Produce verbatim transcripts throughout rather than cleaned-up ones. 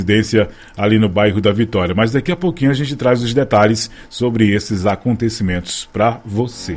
residência ali no bairro da Vitória. Mas daqui a pouquinho a gente traz os detalhes sobre esses acontecimentos para você.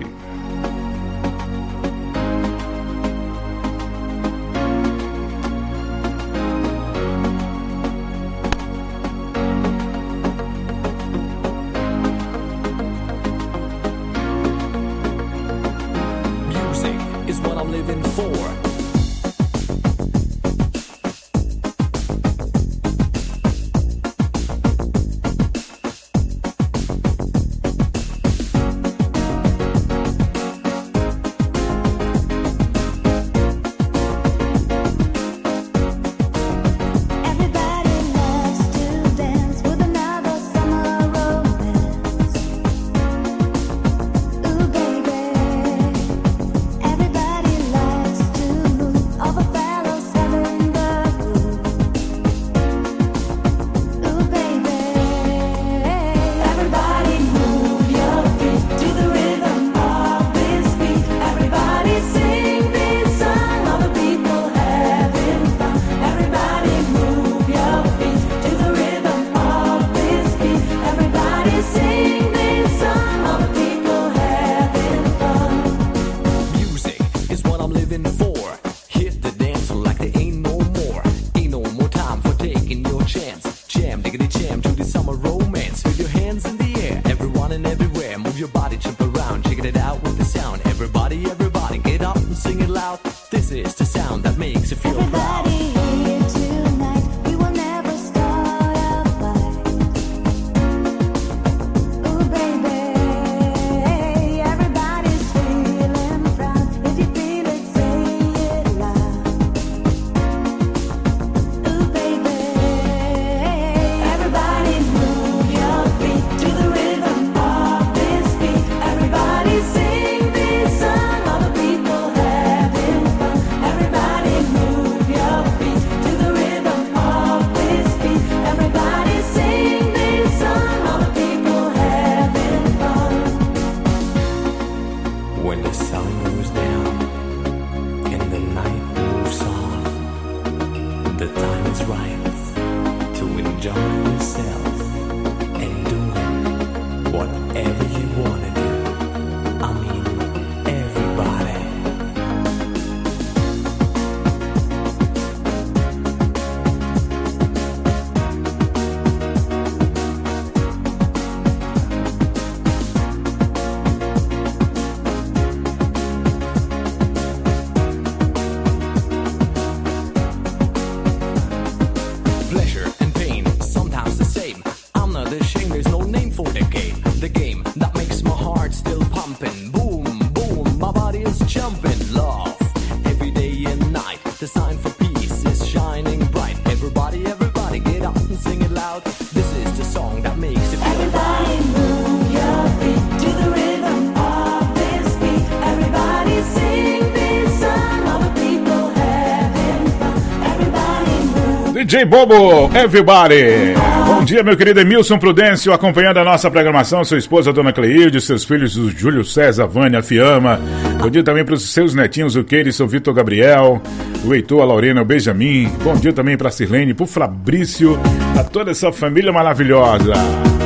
D J Bobo, everybody! Bom dia, meu querido Emilson Prudêncio, acompanhando a nossa programação, sua esposa, Dona Cleilde, seus filhos, o Júlio César, Vânia, Fiamma. Bom dia também para os seus netinhos, o Keires, o Vitor Gabriel, o Heitor, a Lorena, o Benjamin. Bom dia também para a Sirlene, para o Fabrício, a toda essa família maravilhosa.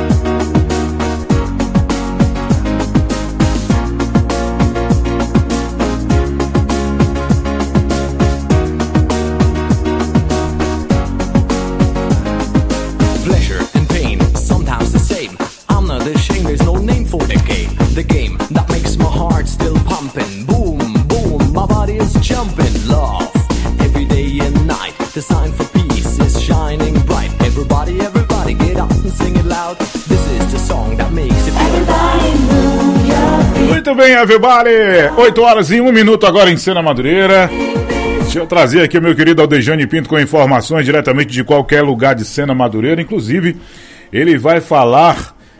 Muito bem, everybody! oito horas e um minuto agora em Sena Madureira. Deixa eu trazer aqui o meu querido Aldejane Pinto com informações diretamente de qualquer lugar de Sena Madureira. Inclusive, ele vai falar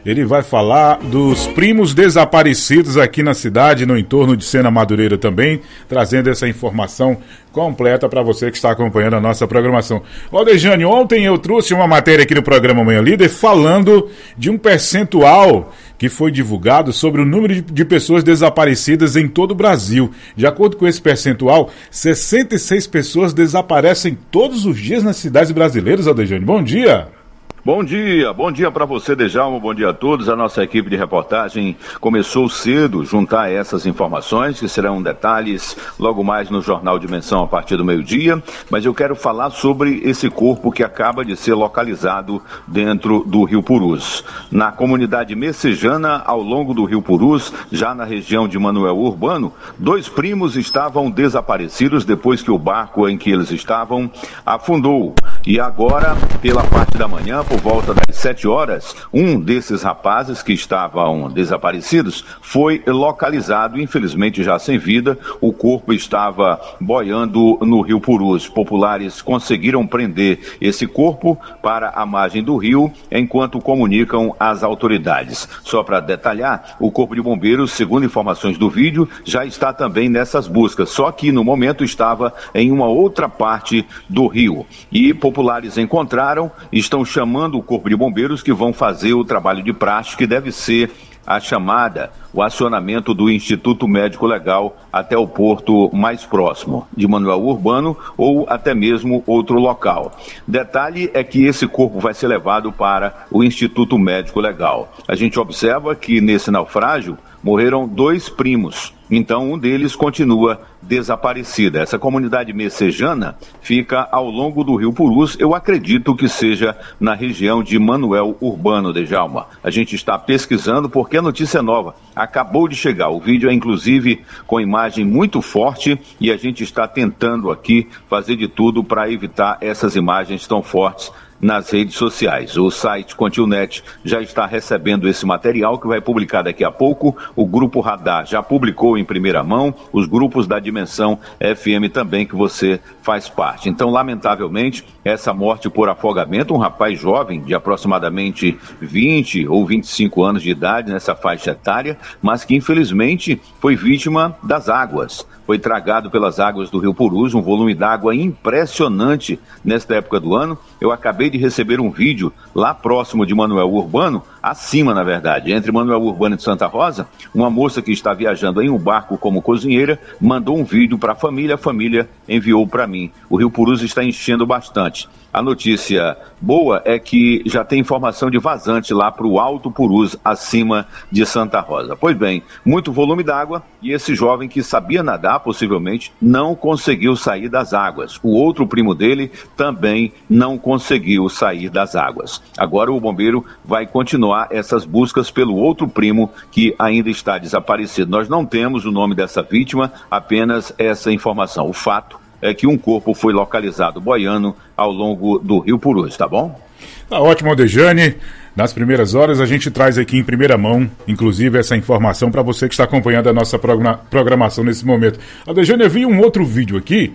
Ele vai falar dos primos desaparecidos aqui na cidade, no entorno de Sena Madureira também, trazendo essa informação completa para você que está acompanhando a nossa programação. Aldejane, ontem eu trouxe uma matéria aqui no programa Manhã Líder falando de um percentual que foi divulgado sobre o número de, de pessoas desaparecidas em todo o Brasil. De acordo com esse percentual, sessenta e seis pessoas desaparecem todos os dias nas cidades brasileiras, Aldejane. Bom dia! Bom dia, bom dia para você, Dejalma, bom dia a todos. A nossa equipe de reportagem começou cedo a juntar essas informações, que serão detalhes logo mais no Jornal Dimensão a partir do meio-dia, mas eu quero falar sobre esse corpo que acaba de ser localizado dentro do Rio Purus. Na comunidade messejana, ao longo do Rio Purus, já na região de Manoel Urbano, dois primos estavam desaparecidos depois que o barco em que eles estavam afundou. E agora, pela parte da manhã, por volta das sete horas, um desses rapazes que estavam desaparecidos foi localizado, infelizmente já sem vida. O corpo estava boiando no Rio Purus. Populares conseguiram prender esse corpo para a margem do rio, enquanto comunicam às autoridades. Só para detalhar, o Corpo de Bombeiros, segundo informações do vídeo, já está também nessas buscas, só que no momento estava em uma outra parte do rio. E populares encontraram, estão chamando o Corpo de Bombeiros, que vão fazer o trabalho de praxe, que deve ser a chamada, o acionamento do Instituto Médico Legal até o porto mais próximo, de Manoel Urbano ou até mesmo outro local. Detalhe é que esse corpo vai ser levado para o Instituto Médico Legal. A gente observa que nesse naufrágio morreram dois primos, então um deles continua desaparecida. Essa comunidade messejana fica ao longo do Rio Purus, eu acredito que seja na região de Manoel Urbano, Dejalma. A gente está pesquisando porque a notícia é nova, acabou de chegar. O vídeo é inclusive com imagem muito forte e a gente está tentando aqui fazer de tudo para evitar essas imagens tão fortes nas redes sociais. O site Contilnet já está recebendo esse material que vai publicar daqui a pouco. O Grupo Radar já publicou em primeira mão, os grupos da Dimensão F M também, que você faz parte. Então, lamentavelmente, essa morte por afogamento, um rapaz jovem de aproximadamente vinte ou vinte e cinco anos de idade nessa faixa etária, mas que infelizmente foi vítima das águas. Foi tragado pelas águas do Rio Purus, um volume d'água impressionante nesta época do ano. Eu acabei de receber um vídeo lá próximo de Manoel Urbano, acima na verdade, entre Manoel Urbano e Santa Rosa. Uma moça que está viajando em um barco como cozinheira mandou um vídeo para a família, a família enviou para mim. O Rio Purus está enchendo bastante. A notícia boa é que já tem informação de vazante lá para o Alto Purus, acima de Santa Rosa. Pois bem, muito volume d'água e esse jovem que sabia nadar, possivelmente, não conseguiu sair das águas. O outro primo dele também não conseguiu sair das águas. Agora o bombeiro vai continuar essas buscas pelo outro primo que ainda está desaparecido. Nós não temos o nome dessa vítima, apenas essa informação. O fato é que um corpo foi localizado boiando ao longo do Rio Purus, tá bom? Tá ótimo, Aldejane. Nas primeiras horas a gente traz aqui em primeira mão, inclusive, essa informação para você que está acompanhando a nossa programa- programação nesse momento. Aldejane, eu vi um outro vídeo aqui,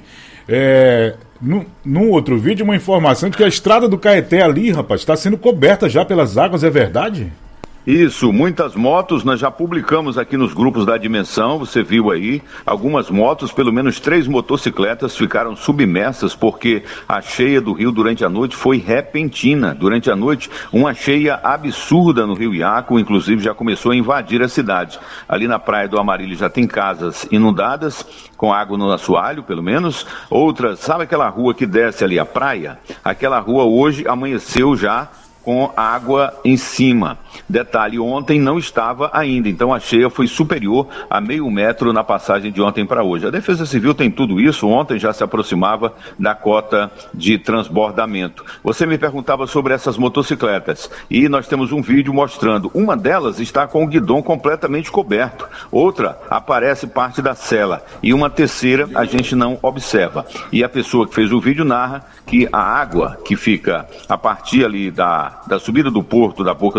é, num, num outro vídeo, uma informação de que a estrada do Caeté ali, rapaz, está sendo coberta já pelas águas, é verdade? Isso, muitas motos, nós já publicamos aqui nos grupos da Dimensão, você viu aí, algumas motos, pelo menos três motocicletas ficaram submersas porque a cheia do rio durante a noite foi repentina. Durante a noite, uma cheia absurda no Rio Iaco, inclusive já começou a invadir a cidade. Ali na Praia do Amarilho já tem casas inundadas, com água no assoalho, pelo menos. Outras, sabe aquela rua que desce ali a praia? Aquela rua hoje amanheceu já com água em cima. Detalhe, ontem não estava ainda, então a cheia foi superior a meio metro na passagem de ontem para hoje. A Defesa Civil tem tudo isso, ontem já se aproximava da cota de transbordamento. Você me perguntava sobre essas motocicletas, e nós temos um vídeo mostrando, uma delas está com o guidão completamente coberto, outra aparece parte da sela, e uma terceira a gente não observa. E a pessoa que fez o vídeo narra que a água que fica a partir ali da, da subida do porto, da Boca do Caeté,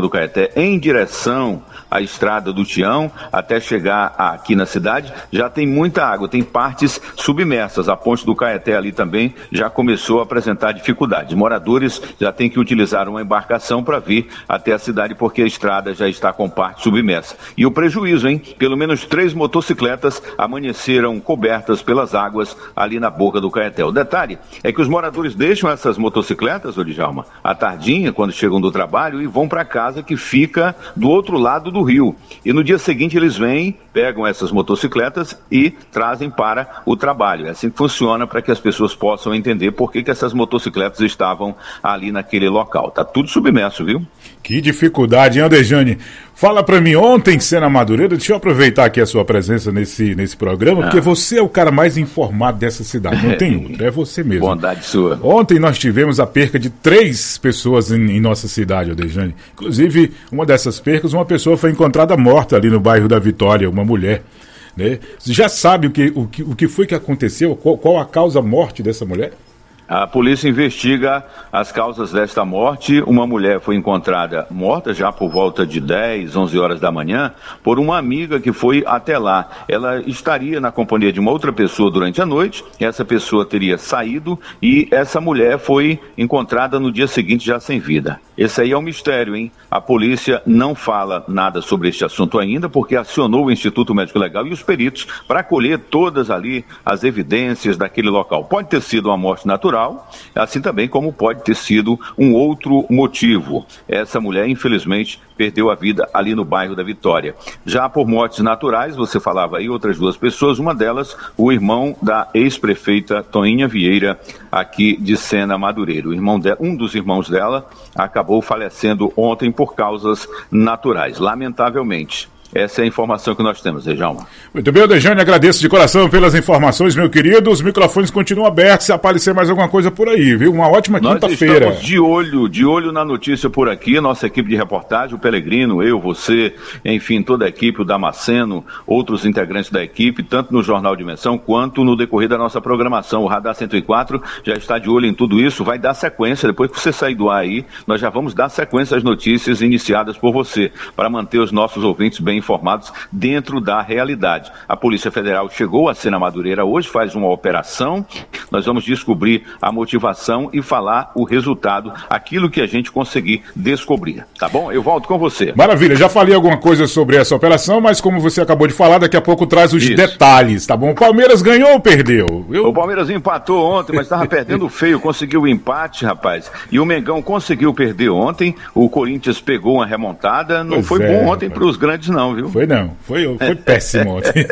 é, em direção à estrada do Tião, até chegar aqui na cidade, já tem muita água, tem partes submersas. A ponte do Caeté ali também já começou a apresentar dificuldades. Moradores já têm que utilizar uma embarcação para vir até a cidade, porque a estrada já está com parte submersa. E o prejuízo, hein? Pelo menos três motocicletas amanheceram cobertas pelas águas ali na boca do Caeté. O detalhe é que os moradores deixam essas motocicletas, ô Djalma, à tardinha, quando chegam do trabalho, e vão para casa que fica do outro lado do rio. E no dia seguinte eles vêm, pegam essas motocicletas e trazem para o trabalho. É assim que funciona, para que as pessoas possam entender por que, que essas motocicletas estavam ali naquele local. Tá tudo submerso, viu? Que dificuldade, hein, Adejane? Fala pra mim, ontem, Sena Madureira, deixa eu aproveitar aqui a sua presença nesse, nesse programa, ah. porque você é o cara mais informado dessa cidade, não tem outro, é você mesmo. Bondade sua. Ontem nós tivemos a perca de três pessoas em, em nossa cidade, Adejane. Inclusive, uma dessas percas, uma pessoa foi encontrada morta ali no bairro da Vitória, uma mulher. Né? Você já sabe o que, o, que, o que foi que aconteceu? Qual, qual a causa-morte dessa mulher? A polícia investiga as causas desta morte. Uma mulher foi encontrada morta já por volta de dez, onze horas da manhã por uma amiga que foi até lá. Ela estaria na companhia de uma outra pessoa durante a noite, essa pessoa teria saído e essa mulher foi encontrada no dia seguinte já sem vida. Esse aí é um mistério, hein? A polícia não fala nada sobre este assunto ainda, porque acionou o Instituto Médico Legal e os peritos para colher todas ali as evidências daquele local. Pode ter sido uma morte natural, assim também como pode ter sido um outro motivo. Essa mulher, infelizmente, perdeu a vida ali no bairro da Vitória. Já por mortes naturais, você falava aí, outras duas pessoas, uma delas, o irmão da ex-prefeita Toninha Vieira, aqui de Sena Madureira. O irmão de, um dos irmãos dela acabou falecendo ontem por causas naturais, lamentavelmente. Essa é a informação que nós temos, Djalma. Muito bem, Adejane, agradeço de coração pelas informações, meu querido. Os microfones continuam abertos se aparecer mais alguma coisa por aí, viu? Uma ótima quinta-feira. Nós estamos de olho, de olho na notícia por aqui, nossa equipe de reportagem, o Pelegrino, eu, você, enfim, toda a equipe, o Damasceno, outros integrantes da equipe, tanto no Jornal Dimensão quanto no decorrer da nossa programação. O Radar cento e quatro já está de olho em tudo isso, vai dar sequência, depois que você sair do ar aí, nós já vamos dar sequência às notícias iniciadas por você, para manter os nossos ouvintes bem informados dentro da realidade. A Polícia Federal chegou a Sena Madureira hoje, faz uma operação, nós vamos descobrir a motivação e falar o resultado, aquilo que a gente conseguir descobrir, tá bom? Eu volto com você. Maravilha, já falei alguma coisa sobre essa operação, mas como você acabou de falar, daqui a pouco traz os Isso. detalhes, tá bom? O Palmeiras ganhou ou perdeu? Eu... O Palmeiras empatou ontem, mas estava perdendo feio, conseguiu o empate, rapaz, e o Mengão conseguiu perder ontem, o Corinthians pegou uma remontada, não pois foi é, bom ontem para os grandes não, viu? Foi não, foi, foi péssimo ontem.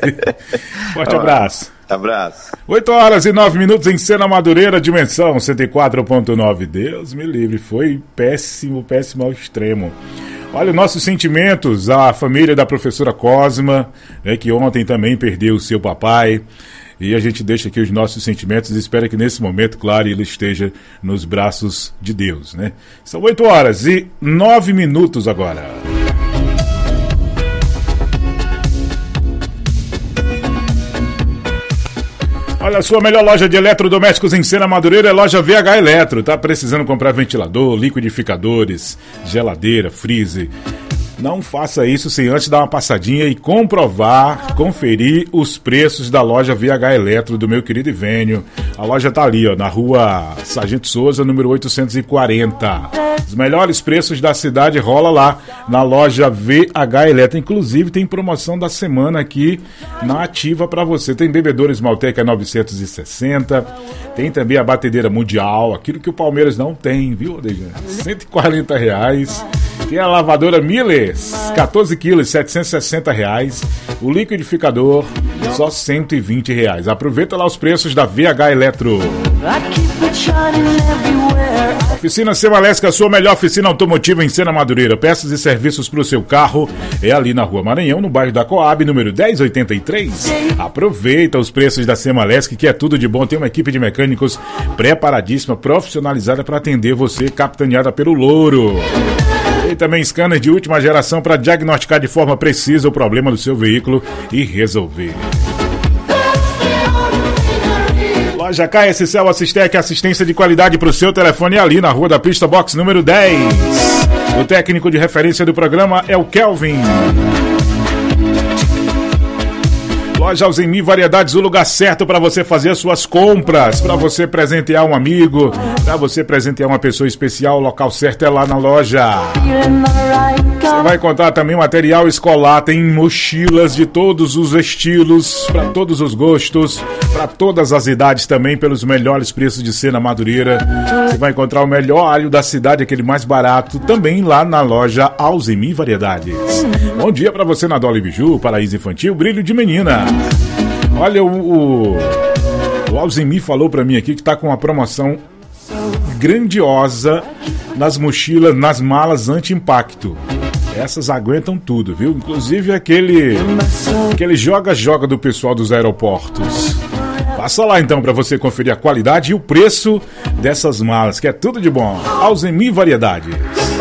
Forte abraço. Abraço. oito horas e nove minutos em Sena Madureira, dimensão cento e quatro ponto nove. Deus me livre, foi péssimo, péssimo ao extremo. Olha, nossos sentimentos à família da professora Cosma, né, que ontem também perdeu o seu papai. E a gente deixa aqui os nossos sentimentos e espera que nesse momento, claro, ele esteja nos braços de Deus, né? São oito horas e nove minutos agora. Olha, a sua melhor loja de eletrodomésticos em Sena Madureira é loja V H Eletro. Tá precisando comprar ventilador, liquidificadores, geladeira, freezer? Não faça isso sem antes dar uma passadinha e comprovar, conferir os preços da loja V H Eletro do meu querido Ivênio. A loja tá ali, ó, na rua Sargento Souza, número oitocentos e quarenta. Os melhores preços da cidade rola lá na loja V H Eletro. Inclusive tem promoção da semana aqui na Ativa para você. Tem bebedores Malteca novecentos e sessenta, tem também a batedeira Mundial, aquilo que o Palmeiras não tem, viu, Adejane? cento e quarenta reais. Tem a lavadora Miles, quatorze quilos, setecentos e sessenta reais. O liquidificador, só cento e vinte reais. Aproveita lá os preços da V H Eletro. Oficina Semalesc, a sua melhor oficina automotiva em Sena Madureira. Peças e serviços para o seu carro é ali na Rua Maranhão, no bairro da Coab, número dez oitenta e três. Aproveita os preços da Semalesc, que é tudo de bom. Tem uma equipe de mecânicos preparadíssima, profissionalizada para atender você, capitaneada pelo Louro. E também scanner de última geração para diagnosticar de forma precisa o problema do seu veículo e resolver. Loja K S Cell Assistec, assistência de qualidade para o seu telefone ali na Rua da Pista Box número dez. O técnico de referência do programa é o Kelvin. Loja Alzeni Variedades, o lugar certo para você fazer as suas compras, para você presentear um amigo, para você presentear uma pessoa especial. O local certo é lá na loja. Você vai encontrar também material escolar, tem mochilas de todos os estilos, para todos os gostos, para todas as idades também, pelos melhores preços de Sena Madureira. Você vai encontrar o melhor alho da cidade, aquele mais barato, também lá na loja Alzeni Variedades. Bom dia para você na Dolly Biju, Paraíso Infantil, Brilho de Menina. Olha, o, o, o Alzeni falou para mim aqui que tá com uma promoção grandiosa nas mochilas, nas malas anti-impacto. Essas aguentam tudo, viu? Inclusive aquele aquele joga-joga do pessoal dos aeroportos. Passa lá então para você conferir a qualidade e o preço dessas malas, que é tudo de bom. Alzeni Variedades.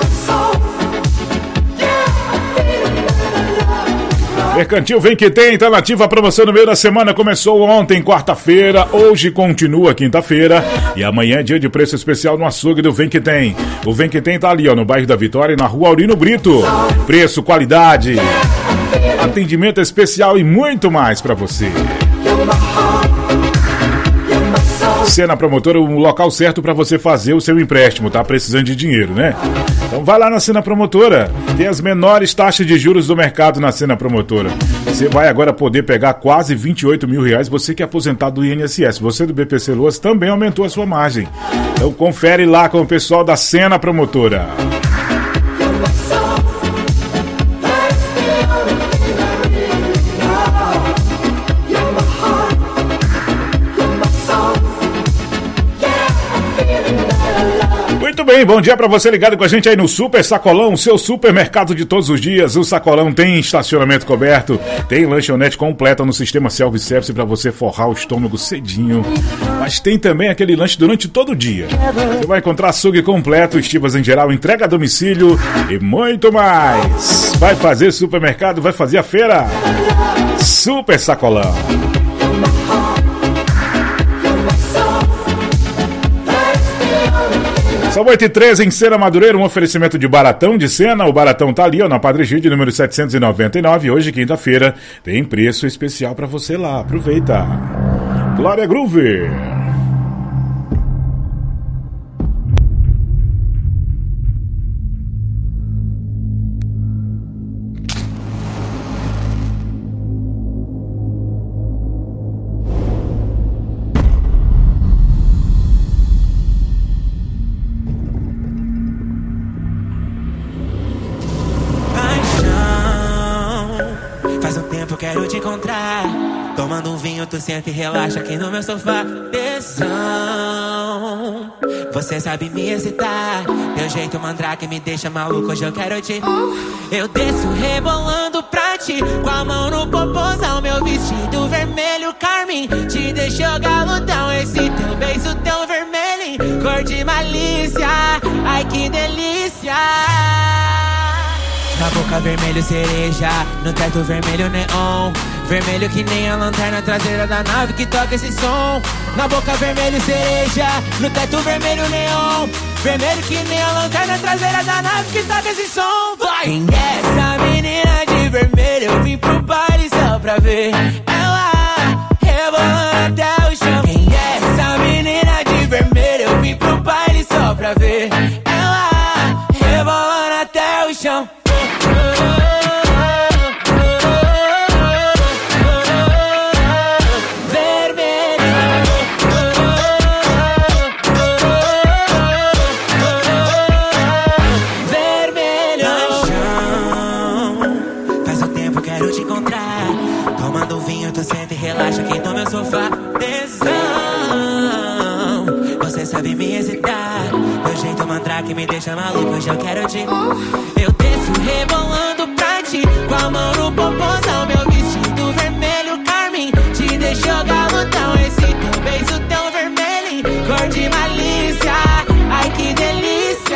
Mercantil Vem Que Tem, tá nativa a promoção no meio da semana. Começou ontem, quarta-feira, hoje continua quinta-feira e amanhã é dia de preço especial no açougue do Vem Que Tem. O Vem Que Tem tá ali, ó, no bairro da Vitória, na rua Aurino Brito. Preço, qualidade, atendimento especial e muito mais pra você. Sena Promotora, o local certo para você fazer o seu empréstimo, tá precisando de dinheiro, né? Então vai lá na Sena Promotora, tem as menores taxas de juros do mercado na Sena Promotora. Você vai agora poder pegar quase vinte e oito mil reais, você que é aposentado do I N S S. Você do B P C Loas também aumentou a sua margem. Então confere lá com o pessoal da Sena Promotora. Muito bem, bom dia para você ligado com a gente aí no Super Sacolão, seu supermercado de todos os dias. O Sacolão tem estacionamento coberto, tem lanchonete completa no sistema self-service para você forrar o estômago cedinho. Mas tem também aquele lanche durante todo o dia. Você vai encontrar açougue completo, estivas em geral, entrega a domicílio e muito mais. Vai fazer supermercado, vai fazer a feira. Super Sacolão. São oito e treze em Sena Madureira, um oferecimento de Baratão de Sena. O Baratão tá ali, ó, na Padre Gide, número setecentos e noventa e nove. Hoje, quinta-feira, tem preço especial pra você lá. Aproveita. Glória Groove. Quero te encontrar, tomando um vinho, tu senta e relaxa aqui no meu sofá. Tesão, você sabe me excitar, teu jeito mandrake me deixa maluco, hoje eu quero te... Eu desço rebolando pra ti, com a mão no popozão, meu vestido vermelho carmim te deixou galudão, esse teu beijo tão vermelho, cor de malícia, ai que delícia. Na boca vermelho cereja, no teto vermelho neon, vermelho que nem a lanterna traseira da nave que toca esse som. Na boca vermelho cereja, no teto vermelho neon, vermelho que nem a lanterna traseira da nave que toca esse som. Vai! Quem é essa menina de vermelho? Eu vim pro baile só pra ver ela rebolando até o chão. Quem é essa menina de vermelho? Eu vim pro baile só pra ver ela rebolando até o chão. Relaxa aqui no meu sofá. Tesão, você sabe me excitar, meu jeito mandrake me deixa maluco, hoje eu quero te... Eu desço rebolando pra ti, com a mão no popozão, meu vestido vermelho carmim te deixou galudão, esse teu beijo tão vermelho, cor de malícia, ai que delícia.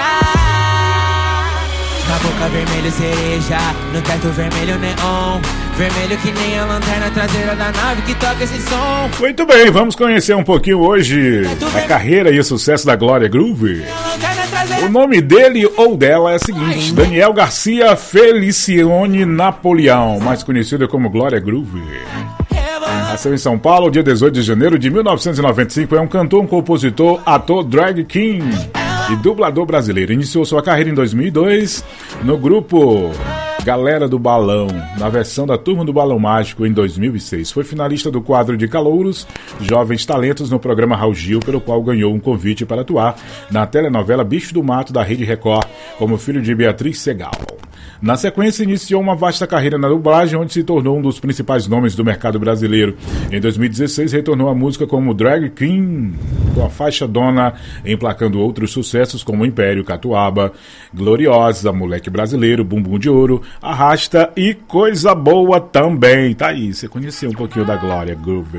Na boca vermelho cereja, no teto vermelho neon, vermelho que nem a lanterna traseira da nave que toca esse som. Muito bem, vamos conhecer um pouquinho hoje a carreira e o sucesso da Glória Groove. O nome dele ou dela é o seguinte: Daniel Garcia Felicione Napoleão, mais conhecido como Glória Groove. Nasceu em São Paulo, dia dezoito de janeiro de mil novecentos e noventa e cinco. É um cantor, um compositor, ator, drag king e dublador brasileiro. Iniciou sua carreira em dois mil e dois no grupo Galera do Balão, na versão da Turma do Balão Mágico em dois mil e seis. Foi finalista do quadro de Calouros, Jovens Talentos no programa Raul Gil, pelo qual ganhou um convite para atuar na telenovela Bicho do Mato da Rede Record, como filho de Beatriz Segal. Na sequência, iniciou uma vasta carreira na dublagem, onde se tornou um dos principais nomes do mercado brasileiro. Em dois mil e dezesseis, retornou à música como Drag King, com a faixa Dona, emplacando outros sucessos como Império, Catuaba, Gloriosa, Moleque Brasileiro, Bumbum de Ouro, Arrasta e Coisa Boa também. Tá aí, você conheceu um pouquinho da Glória Groove.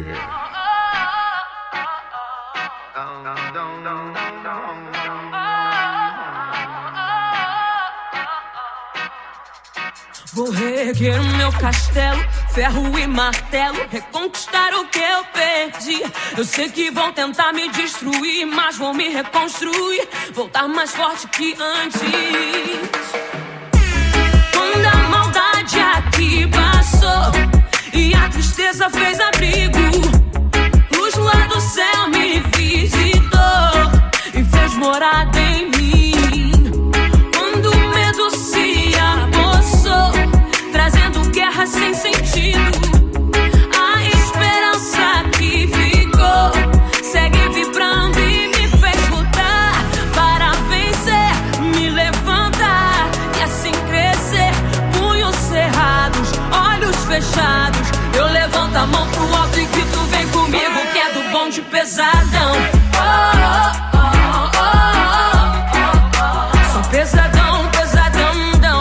Vou reerguer o meu castelo, ferro e martelo, reconquistar o que eu perdi. Eu sei que vão tentar me destruir, mas vou me reconstruir, voltar mais forte que antes. Quando a maldade aqui passou e a tristeza fez abrigo, luz lá do céu me visitou e fez morada em mim. Quando o medo se apossou, trazendo guerra sem sentido, a esperança que ficou segue vibrando e me fez lutar para vencer, me levantar e assim crescer. Punhos cerrados, olhos fechados, eu levanto a mão pro alto e grito: vem comigo que é do bonde pesadão. Oh, oh, oh, oh, oh, oh. Sou pesadão, pesadão, não.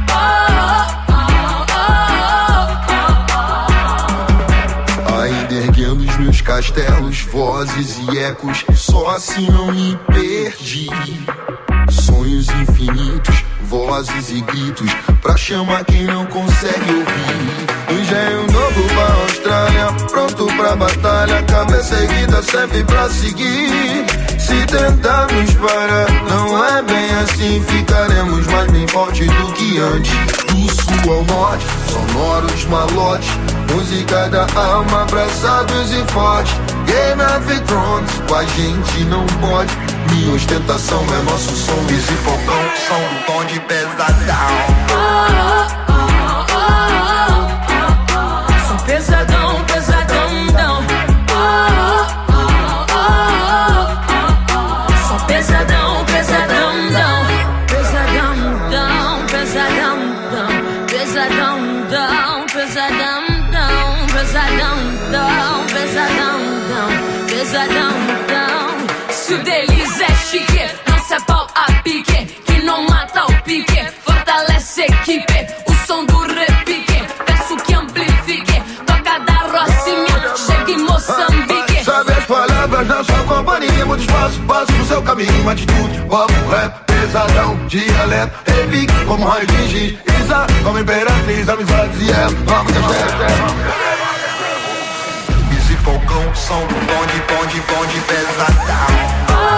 Erguendo os meus castelos, vozes e ecos, só assim não me perdi. Sonhos infinitos, vozes e gritos, pra chamar quem não consegue ouvir. Engenho novo pra Austrália, pronto pra batalha, cabeça erguida sempre pra seguir. Se tentarmos parar, não é bem assim, ficaremos mais bem fortes do que antes. Do sul ao norte, sonoros malotes, música da alma, abraçados e fortes. Game of Thrones, com a gente não pode. Minha ostentação é nosso som, Easy Falcão, som do tom de pesadão. Oh, oh, oh, oh, oh, oh. Sou pesadão, pesadão, não. Oh, oh, oh, oh, oh. Sou pesadão, pesadão, não. Pesadão, não, pesadão, não. Pesadão, não, pesadão, não. Pesadão, não, pesadão, não. Pesadão, não. Se o deles é chique, não se é pau a pique, que não mata o pique, fortalece a equipe, o som do repique, peço que amplifique, toca da Rocinha, chega em Moçambique. Sabe as palavras na sua companhia, muito espaço, passo no seu caminho, atitude, pop, rap, pesadão, dialeto, repique, como raio de giz, Isa, como imperatriz, amizades e ela, nova castelo. Easy Falcão, som do bonde, bonde, bonde, pesadão.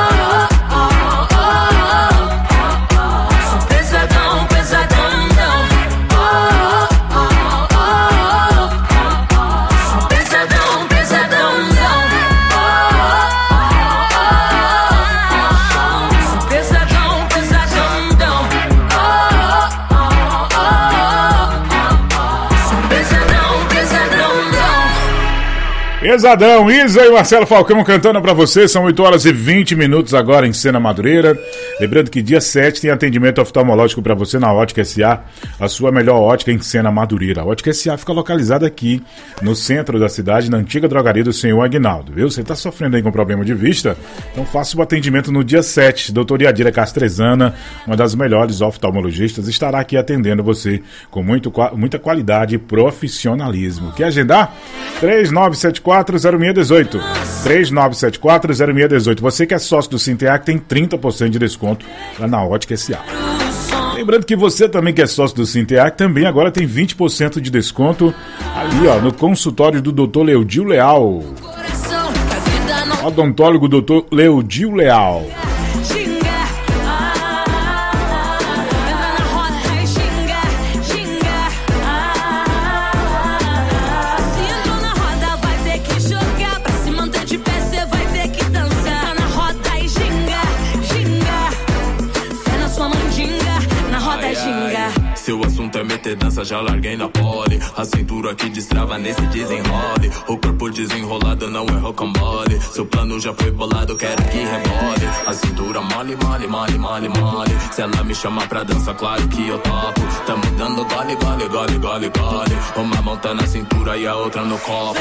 Pesadão, Isa e Marcelo Falcão cantando pra você. São oito horas e vinte minutos agora em Sena Madureira. Lembrando que dia sete tem atendimento oftalmológico pra você na Ótica S A, a sua melhor ótica em Sena Madureira. A Ótica S A fica localizada aqui no centro da cidade, na antiga drogaria do senhor Aguinaldo, viu? Você tá sofrendo aí com problema de vista? Então faça o atendimento no dia sete. Doutora Yadira Castrezana, uma das melhores oftalmologistas, estará aqui atendendo você com muito, muita qualidade e profissionalismo. Quer agendar? três nove sete quatro zero seis um oito. três nove sete quatro zero seis um oito. Você que é sócio do Sinteac tem trinta por cento de desconto lá na Ótica S A. Lembrando que você também que é sócio do Sinteac também agora tem vinte por cento de desconto ali, ó, no consultório do doutor Leodil Leal. Odontólogo doutor Leodil Leal. ai. Seu assunto é meter dança, já larguei na pole. A cintura que destrava nesse desenrole. O corpo desenrolado não é rocambole. Seu plano já foi bolado, quero que rebole. A cintura mole, mole, mole, mole, mole. Se ela me chama pra dança, claro que eu topo. Tamo dando gole, gole, gole, gole, gole. Uma mão tá na cintura e a outra no copo.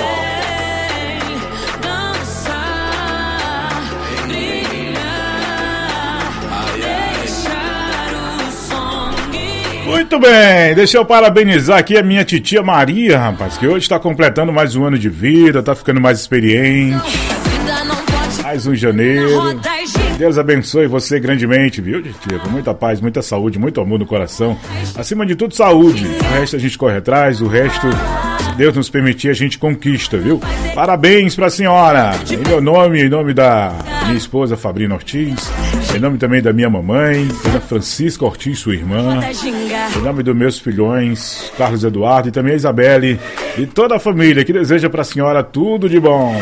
Muito bem, deixa eu parabenizar aqui a minha titia Maria, rapaz, que hoje tá completando mais um ano de vida, tá ficando mais experiente. Mais um janeiro. Deus abençoe você grandemente, viu, titia? Com muita paz, muita saúde, muito amor no coração. Acima de tudo, saúde. O resto a gente corre atrás, o resto, se Deus nos permitir, a gente conquista, viu? Parabéns pra senhora. Em meu nome, em nome da minha esposa Fabrina Ortiz, em nome também da minha mamãe, Dona Francisca Ortiz, sua irmã, em nome dos meus filhões, Carlos Eduardo e também a Isabelle e toda a família que deseja pra senhora tudo de bom.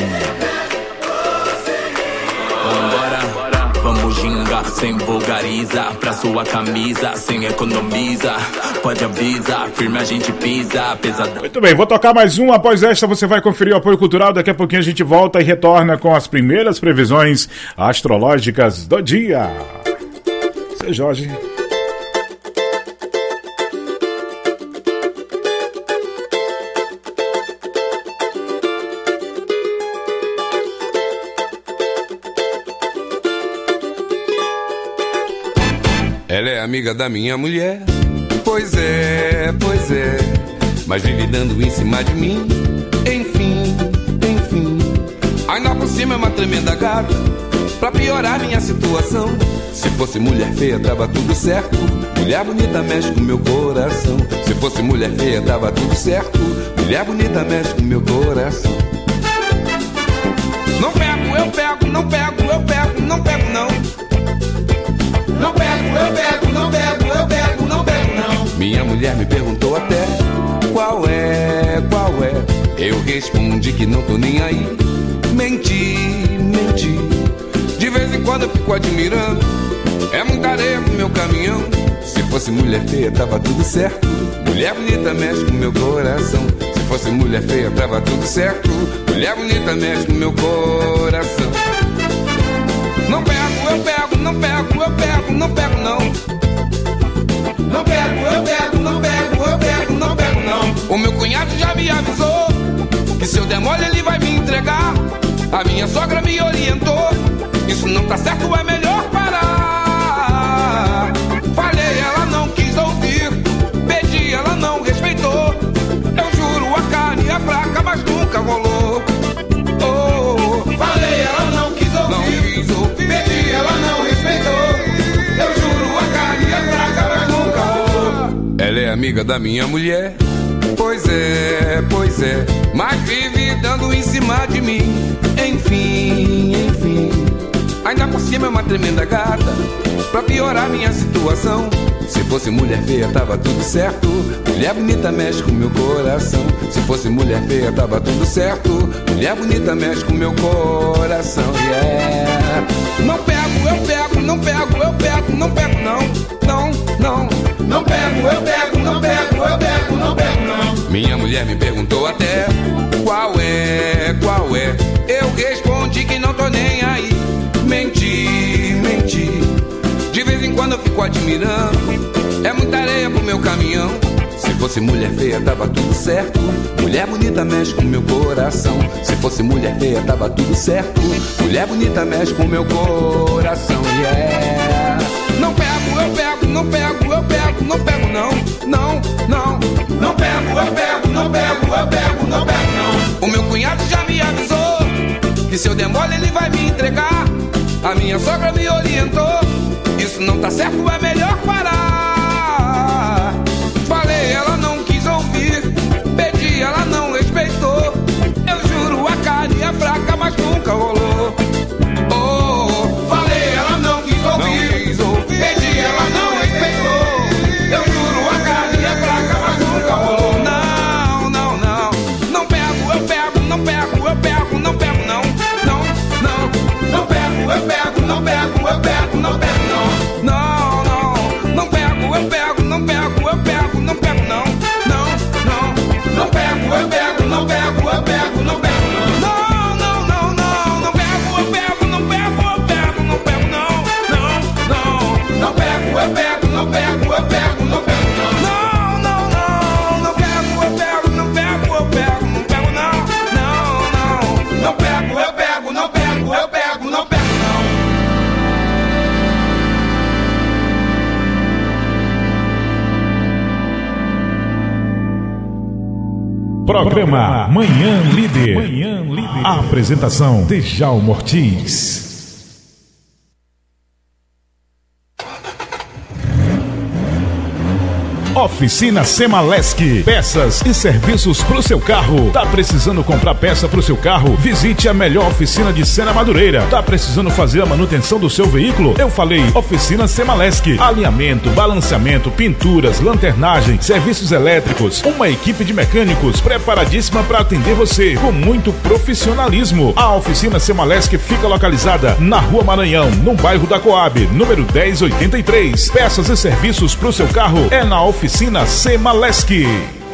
Sem vulgariza, pra sua camisa, sem economiza, pode avisar, firme a gente pisa, pesado. Muito bem, vou tocar mais um, após esta você vai conferir o apoio cultural, daqui a pouquinho a gente volta e retorna com as primeiras previsões astrológicas do dia. Seu Jorge. Ela é amiga da minha mulher, pois é, pois é, mas vive dando em cima de mim, enfim, enfim. Ainda por cima é uma tremenda gata, pra piorar minha situação. Se fosse mulher feia tava tudo certo, mulher bonita mexe com meu coração. Se fosse mulher feia tava tudo certo, mulher bonita mexe com meu coração. Não pego, eu pego, não pego, eu pego, não pego não. Não pego, eu pego, não pego, eu pego, não pego não. Minha mulher me perguntou até qual é, qual é. Eu respondi que não tô nem aí. Menti, menti. De vez em quando eu fico admirando, é muita areia pro meu caminhão. Se fosse mulher feia tava tudo certo, mulher bonita mexe com meu coração. Se fosse mulher feia tava tudo certo, mulher bonita mexe com meu coração. Não pego, eu pego, não pego, eu pego, não pego não. Não pego, eu pego, não pego, eu pego, não pego não. O meu cunhado já me avisou que se eu der mole ele vai me entregar. A minha sogra me orientou, isso não tá certo, é melhor parar. Falei, ela não quis ouvir, pedi, ela não respeitou. Eu juro, a carne é fraca, mas nunca rolou. Oh, falei, ela não quis ouvir, não quis ouvir. Pedi, ela não respeitou. Eu juro, a carne é fraca, mas nunca rolou. Ela é amiga da minha mulher, pois é, pois é, mas vive dando em cima de mim. Enfim, enfim. Ainda por cima é uma tremenda gata, pra piorar minha situação. Se fosse mulher feia tava tudo certo, mulher bonita mexe com meu coração. Se fosse mulher feia tava tudo certo, mulher bonita mexe com meu coração. Yeah. Não pego, eu pego, não pego, eu pego, não pego não. Não, não. Não pego, eu pego, não pego, eu pego, não pego não. Minha mulher me perguntou até qual é, qual é. Eu respondi que não tô nem aí. Menti, menti. De vez em quando eu fico admirando, é muita areia pro meu caminhão. Se fosse mulher feia tava tudo certo, mulher bonita mexe com meu coração. Se fosse mulher feia tava tudo certo, mulher bonita mexe com meu coração. Yeah. Não pego, eu pego, não pego, eu pego, não pego não. Não, não. Não pego, eu pego, não pego, eu pego, não pego não. O meu cunhado já me avisou que se eu der mole ele vai me entregar. A minha sogra me orientou, isso não tá certo, é melhor parar. Falei, ela não quis ouvir, pedi, ela não respeitou. Eu juro, a carne é fraca, mas nunca rolou. Oh, falei, ela não quis ouvir, não quis ouvir. Pedi, ela não respeitou. Eu juro, a carne é fraca, mas nunca rolou. Não, não, não. Não pego, eu pego, não pego, eu pego, não pego não. Não, não. Não pego, eu pego, não pego, eu pego, não pego não. Não, não. Não pego. Programa Manhã Líder. Manhã Líder. A apresentação Djalma Ortiz. Oficina Semalesc, peças e serviços pro seu carro. Tá precisando comprar peça pro seu carro? Visite a melhor oficina de Sena Madureira. Tá precisando fazer a manutenção do seu veículo? Eu falei Oficina Semalesc. Alinhamento, balanceamento, pinturas, lanternagem, serviços elétricos. Uma equipe de mecânicos preparadíssima para atender você com muito profissionalismo. A Oficina Semalesc fica localizada na Rua Maranhão, no bairro da Coab, número dez oitenta e três. Peças e serviços pro seu carro é na Oficina Oficina Semalesc.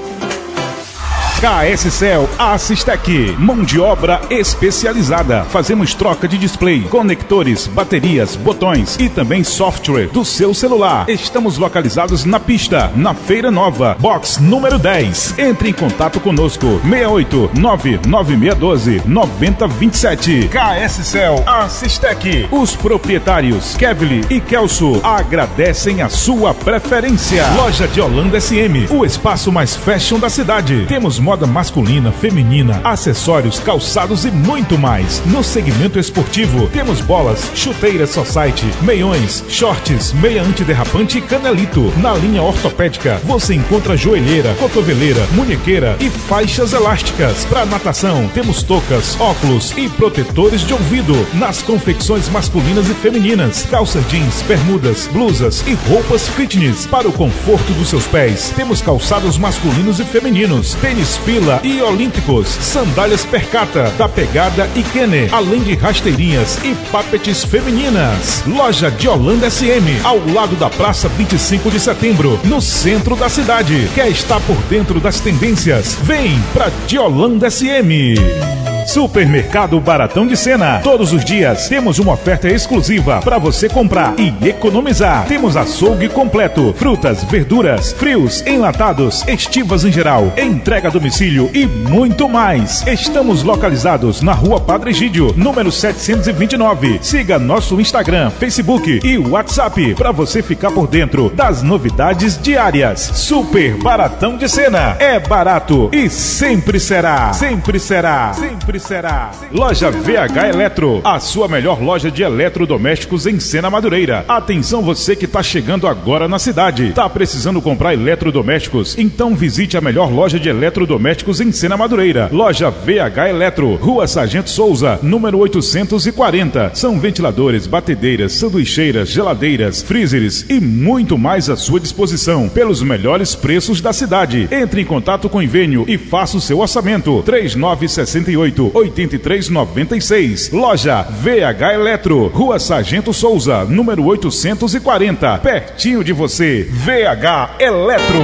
K S Cell Assistec, mão de obra especializada. Fazemos troca de display, conectores, baterias, botões e também software do seu celular. Estamos localizados na pista, na Feira Nova, box número dez. Entre em contato conosco, seis oito nove nove seis um dois nove zero dois sete. K S Cell Assistec. Os proprietários Kevly e Kelso agradecem a sua preferência. Loja de Holanda S M, o espaço mais fashion da cidade. Temos moda masculina, feminina, acessórios, calçados e muito mais. No segmento esportivo, temos bolas, chuteiras society, meiões, shorts, meia antiderrapante e canelito. Na linha ortopédica, você encontra joelheira, cotoveleira, munhequeira e faixas elásticas. Para natação, temos toucas, óculos e protetores de ouvido. Nas confecções masculinas e femininas, calças jeans, bermudas, blusas e roupas fitness. Para o conforto dos seus pés, temos calçados masculinos e femininos, tênis fila e olímpicos, sandálias Percata, da Pegada e Kenner, além de rasteirinhas e papetes femininas. Loja de Holanda S M, ao lado da Praça vinte e cinco de Setembro, no centro da cidade. Quer estar por dentro das tendências? Vem pra de Holanda S M. Supermercado Baratão de Sena. Todos os dias temos uma oferta exclusiva para você comprar e economizar. Temos açougue completo, frutas, verduras, frios, enlatados, estivas em geral, entrega a domicílio e muito mais. Estamos localizados na Rua Padre Egídio, número setecentos e vinte e nove. Siga nosso Instagram, Facebook e WhatsApp para você ficar por dentro das novidades diárias. Super Baratão de Sena. É barato e sempre será. Sempre será. Sempre será. Loja V H Eletro, a sua melhor loja de eletrodomésticos em Sena Madureira. Atenção você que está chegando agora na cidade. Tá precisando comprar eletrodomésticos? Então visite a melhor loja de eletrodomésticos em Sena Madureira. Loja V H Eletro, Rua Sargento Souza, número oitocentos e quarenta. São ventiladores, batedeiras, sanduicheiras, geladeiras, freezers e muito mais à sua disposição pelos melhores preços da cidade. Entre em contato com o Invênio e faça o seu orçamento. três nove seis oito, oito três nove seis. Loja V H Eletro, Rua Sargento Souza, número oitocentos e quarenta, pertinho de você. V H Eletro.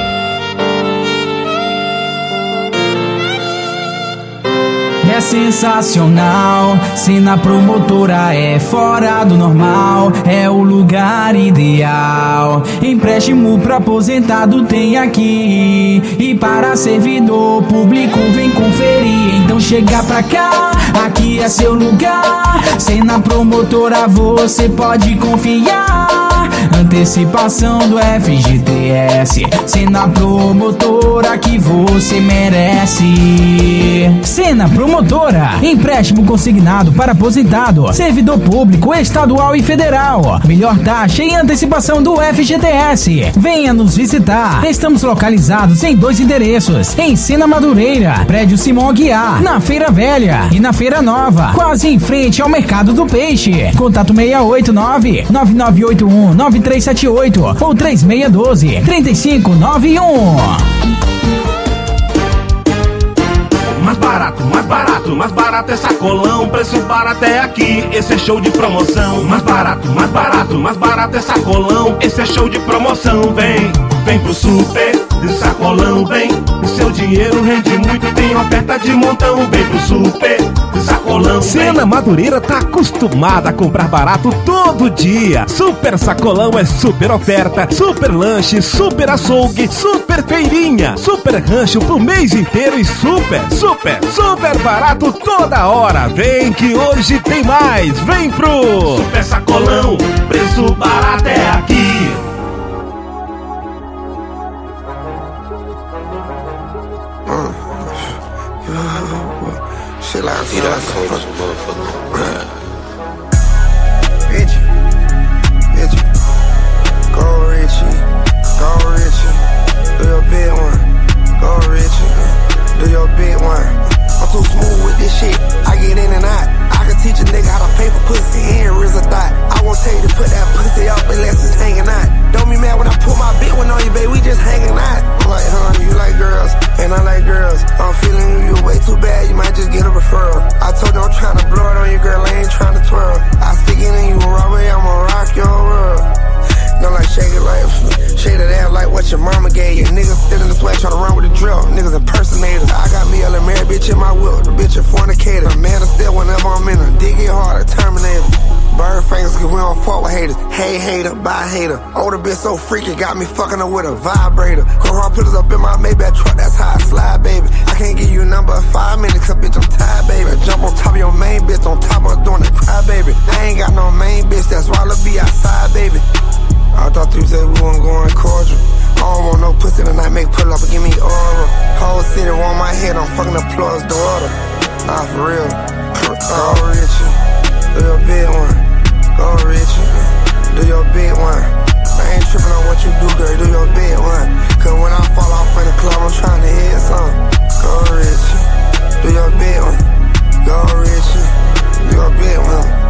É sensacional, Sena Promotora é fora do normal, é o lugar ideal. Empréstimo pra aposentado tem aqui, e para servidor público vem conferir. Então chega pra cá, aqui é seu lugar. Sena Promotora você pode confiar. Antecipação do F G T S, Sena Promotora que você merece. Sena Promotora, empréstimo consignado para aposentado, servidor público estadual e federal. Melhor taxa e antecipação do F G T S. Venha nos visitar. Estamos localizados em dois endereços, em Sena Madureira, prédio Simão Aguiar, na Feira Velha e na Feira Nova, quase em frente ao Mercado do Peixe. Contato seis oito nove, nove nove oito um, nove três sete oito ou três seis um dois, três cinco nove um. Mais barato, mais barato, mais barato é sacolão, preço barato é aqui, esse é show de promoção. Mais barato, mais barato, mais barato é sacolão, esse é show de promoção. Vem, vem pro super, sacolão, vem, o seu dinheiro rende muito, tem oferta de montão. Vem pro super, sacolão, vem. Sena Madureira tá acostumada a comprar barato todo dia. Super sacolão é super oferta, super lanche, super açougue, super feirinha, super rancho pro mês inteiro e super, super, super barato toda hora. Vem que hoje tem mais, vem pro Super Sacolão, preço barato é aqui. shit like He done cold as a motherfucker. Richie, Richie, go Richie, go Richie, do your big one, go Richie, do your big one. I'm too smooth with this shit, I get in and out. I can teach a nigga how to pay for pussy, he ain't real a thought. I won't tell you to put that pussy up unless it's hanging out. Don't be mad when I put my big one on you, baby, we just hanging out. I'm like, honey, you like girls, and I like girls. I'm feeling you, you way too bad, you might just get a referral. I told you I'm trying to blow it on you, girl, I ain't trying to twirl. I stick it in you, Robert, I'ma rock your world. Don't like shake it like, shake that ass like what your mama gave you. Niggas still in the sweat trying to run with the drill. Niggas impersonators. I got me a little married bitch in my whip. The bitch a fornicator. A man is still whenever I'm in her. Dig it hard, a Terminator. Bird fingers cause we don't fuck with haters. Hey hater, bye hater. Older bitch so freaky, got me fucking her with a vibrator. Cause her put us up in my Maybach truck, that's how I slide, baby. I can't give you a number of five minutes, cause bitch I'm tired, baby. Jump on top of your main bitch, on top of her doing the cry, baby. I ain't got no main bitch, that's why I'll be outside, baby. I thought you said we weren't going cordial. I don't want no pussy tonight, make pull up and give me oral. Whole city want my head, I'm fucking the applause daughter. Nah, for real. Go Richie, do your big one. Go Richie, do your big one. I ain't tripping on what you do, girl, do your big one. Cause when I fall off in the club, I'm trying to hit something. Go Richie, do your big one. Go Richie, do your big one.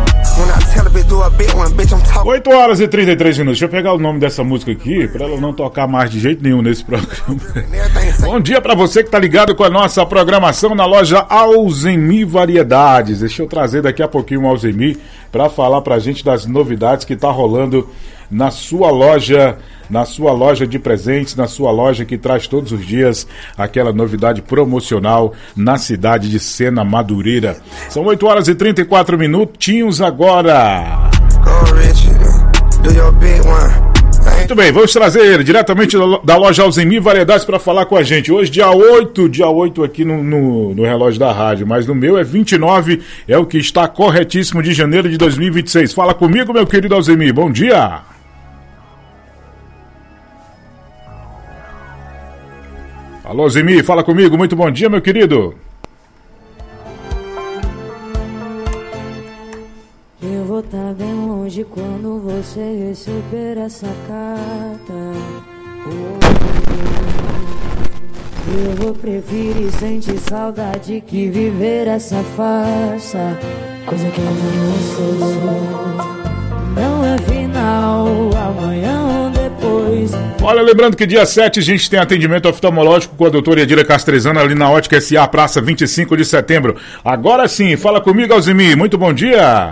oito horas e trinta e três minutos. Deixa eu pegar o nome dessa música aqui pra ela não tocar mais de jeito nenhum nesse programa. Bom dia pra você que tá ligado com a nossa programação na loja Alzemi Variedades. Deixa eu trazer daqui a pouquinho o Alzemi pra falar pra gente das novidades que tá rolando na sua loja, na sua loja de presentes, na sua loja que traz todos os dias aquela novidade promocional na cidade de Sena Madureira. São oito horas e trinta e quatro minutinhos agora. Muito bem, vamos trazer ele diretamente da loja Alzemi Variedades para falar com a gente. Hoje, dia oito, dia oito aqui no, no, no relógio da rádio, mas no meu é vinte e nove, é o que está corretíssimo, de janeiro de dois mil e vinte e seis. Fala comigo, meu querido Alzemi, bom dia. Alô, Alzemi, fala comigo, muito bom dia, meu querido. Eu vou estar bem longe quando você receber essa carta. Eu vou preferir sentir saudade que viver essa farsa. Coisa que eu não sou. Não é final, amanhã ou depois. Olha, lembrando que dia sete a gente tem atendimento oftalmológico com a doutora Edira Castrezana ali na Ótica S A, Praça vinte e cinco de setembro. Agora sim, fala comigo, Alzemi, muito bom dia.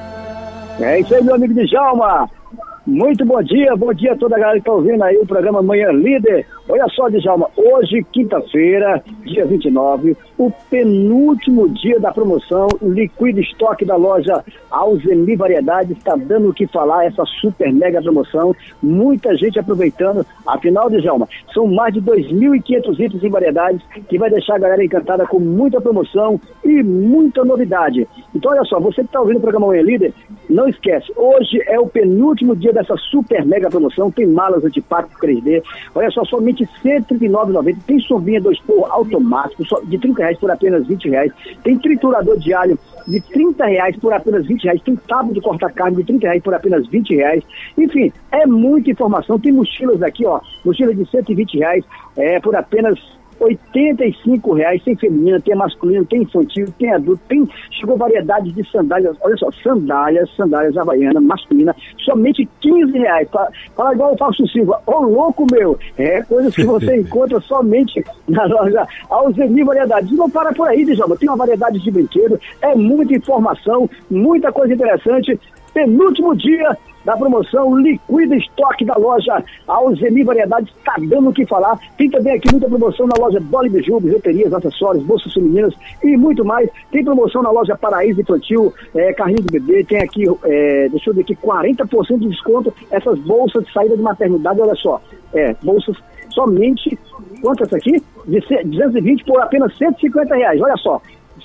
É isso aí, meu amigo Djalma. Muito bom dia, bom dia a toda a galera que está ouvindo aí o programa Manhã Líder. Olha só, Djalma, hoje, quinta-feira, dia vinte e nove, o penúltimo dia da promoção Liquida Estoque da loja Alzemi Variedades. Está dando o que falar, essa super mega promoção. Muita gente aproveitando. Afinal, Djalma, são mais de dois mil e quinhentos itens em variedades que vai deixar a galera encantada com muita promoção e muita novidade. Então, olha só, você que está ouvindo o programa Manhã Líder, não esquece, hoje é o penúltimo dia dessa super mega promoção. Tem malas antipacto três D, olha só, somente cento e trinta e nove reais e noventa centavos. Tem sombrinha dois por automático de trinta reais por apenas vinte reais. Tem triturador de alho de trinta reais por apenas vinte reais. Tem tábua de cortar carne de trinta reais por apenas vinte reais. Enfim, é muita informação. Tem mochilas aqui, ó, mochila de cento e vinte reais é, por apenas oitenta e cinco reais. Tem feminina, tem masculino, tem infantil, tem adulto, tem, chegou variedade de sandálias, olha só, sandálias, sandálias havaiana, masculina, somente quinze reais. Fala igual o Fausto Silva, ô louco meu, é coisas que você encontra somente na loja Alzemi Variedades. Não para por aí, Djalma, tem uma variedade de brinquedos, é muita informação, muita coisa interessante. Penúltimo dia da promoção Liquida Estoque da loja Alzemi Variedades, está dando o que falar. Tem também aqui muita promoção na loja Dolly Biju, bijuterias, acessórios, bolsas femininas e muito mais. Tem promoção na loja Paraíso Infantil, é, carrinho de bebê, tem aqui, é, deixa eu ver aqui, quarenta por cento de desconto, essas bolsas de saída de maternidade, olha só, é, bolsas somente, quanto é essa aqui? De duzentos e vinte por apenas cento e cinquenta reais, olha só.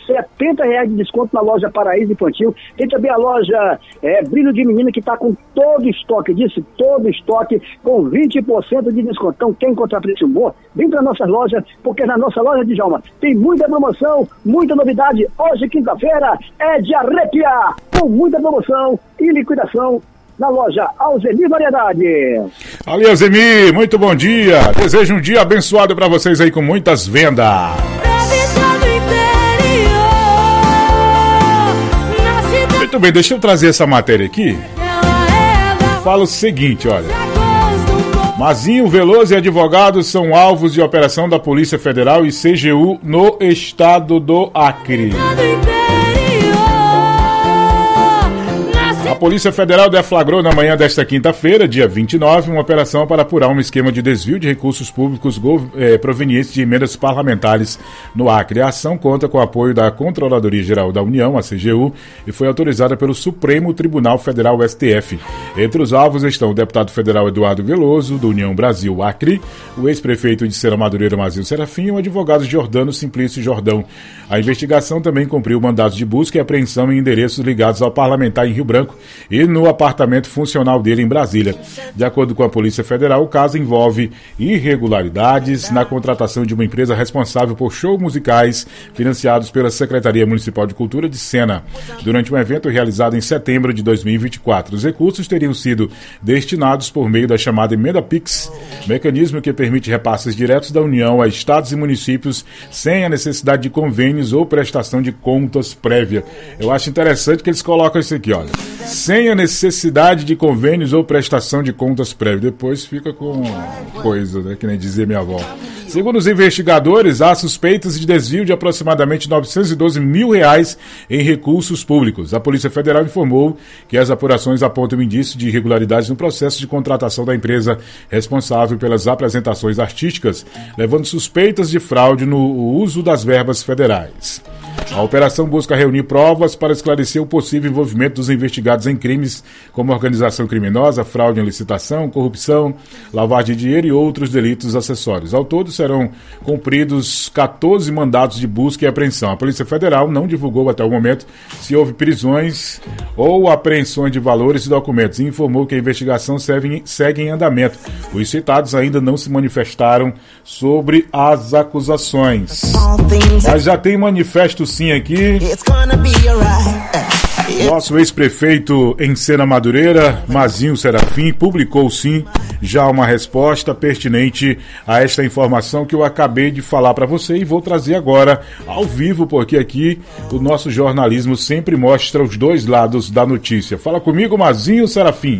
setenta reais de desconto na loja Paraíso Infantil. Tem também a loja é, Brilho de Menina, que está com todo o estoque, disse todo o estoque, com vinte por cento de desconto. Então, quem encontrar preço bom, vem para nossas lojas, porque na nossa loja, Djalma, tem muita promoção, muita novidade. Hoje, quinta-feira, é de arrepiar, com muita promoção e liquidação na loja Alzemir Variedade. Ali, Alzemir, muito bom dia. Desejo um dia abençoado para vocês aí com muitas vendas. Muito bem, deixa eu trazer essa matéria aqui. Fala o seguinte, olha. Mazinho, Veloso e advogados são alvos de operação da Polícia Federal e C G U no estado do Acre. A Polícia Federal deflagrou na manhã desta quinta-feira, dia vinte e nove, uma operação para apurar um esquema de desvio de recursos públicos eh, provenientes de emendas parlamentares no Acre. A ação conta com o apoio da Controladoria Geral da União, a C G U, e foi autorizada pelo Supremo Tribunal Federal, S T F. Entre os alvos estão o deputado federal Eduardo Veloso, do União Brasil Acre, o ex-prefeito de Sena Madureira, Mazinho Serafim, e o advogado Jordano Simplício Jordão. A investigação também cumpriu mandados de busca e apreensão em endereços ligados ao parlamentar em Rio Branco e no apartamento funcional dele em Brasília. De acordo com a Polícia Federal, o caso envolve irregularidades na contratação de uma empresa responsável por shows musicais financiados pela Secretaria Municipal de Cultura de Sena, durante um evento realizado em setembro de dois mil e vinte e quatro. Os recursos teriam sido destinados por meio da chamada Emenda Pix, mecanismo que permite repasses diretos da União a estados e municípios sem a necessidade de convênios ou prestação de contas prévia. Eu acho interessante que eles colocam isso aqui, olha. Sem a necessidade de convênios ou prestação de contas prévias. Depois fica com coisa, né, que nem dizia minha avó. Segundo os investigadores, há suspeitas de desvio de aproximadamente novecentos e doze mil reais em recursos públicos. A Polícia Federal informou que as apurações apontam indícios de irregularidades no processo de contratação da empresa responsável pelas apresentações artísticas, levando suspeitas de fraude no uso das verbas federais. A operação busca reunir provas para esclarecer o possível envolvimento dos investigados em crimes como organização criminosa, fraude em licitação, corrupção, lavagem de dinheiro e outros delitos acessórios. Ao todo, serão cumpridos quatorze mandados de busca e apreensão. A Polícia Federal não divulgou até o momento se houve prisões ou apreensões de valores e documentos e informou que a investigação segue, segue em andamento. Os citados ainda não se manifestaram sobre as acusações. Mas já tem manifesto sim aqui. Nosso ex-prefeito em Sena Madureira, Mazinho Serafim, publicou sim já uma resposta pertinente a esta informação que eu acabei de falar para você e vou trazer agora ao vivo, porque aqui o nosso jornalismo sempre mostra os dois lados da notícia. Fala comigo, Mazinho Serafim.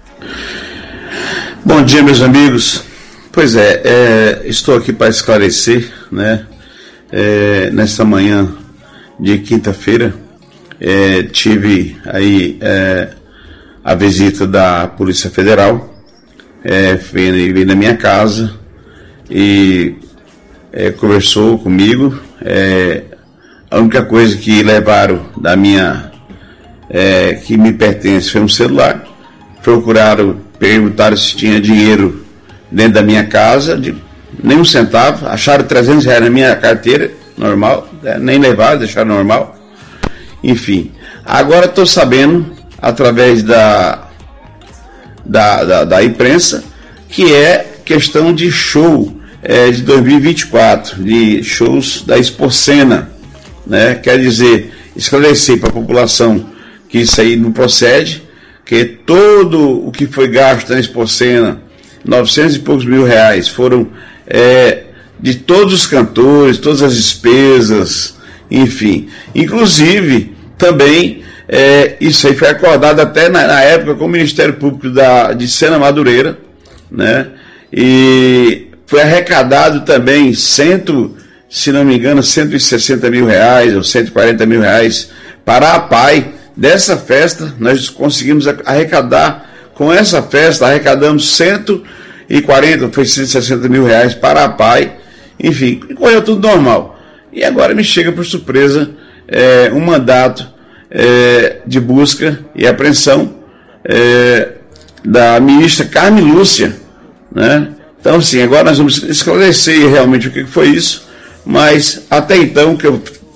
Bom dia, meus amigos. Pois é, é estou aqui para esclarecer, né, é, nesta manhã de quinta-feira, é, tive aí é, a visita da Polícia Federal, é, veio, veio na minha casa e é, conversou comigo. É, a única coisa que levaram da minha, é, que me pertence, foi um celular. Procuraram, perguntaram se tinha dinheiro dentro da minha casa, de nem um centavo, acharam trezentos reais na minha carteira, normal, né? Nem levaram, deixaram normal. Enfim, agora estou sabendo, através da, da, da, da imprensa, que é questão de show é, de dois mil e vinte e quatro, de shows da Expocena, né? Quer dizer, esclarecer para a população que isso aí não procede, que todo o que foi gasto na Expocena, novecentos e poucos mil reais, foram é, de todos os cantores, todas as despesas, enfim. Inclusive, também, é, isso aí foi acordado até na, na época com o Ministério Público da, de Sena Madureira, né? E foi arrecadado também, cento, se não me engano, cento e sessenta mil reais ou cento e quarenta mil reais para a P A I. Dessa festa, nós conseguimos arrecadar, com essa festa, arrecadamos cento e quarenta, foi cento e sessenta mil reais para a P A I. Enfim, correu tudo normal. E agora me chega por surpresa é, um mandato é, de busca e apreensão é, da ministra Carmen Lúcia, né? Então, assim, agora nós vamos esclarecer realmente o que foi isso, mas até então, que eu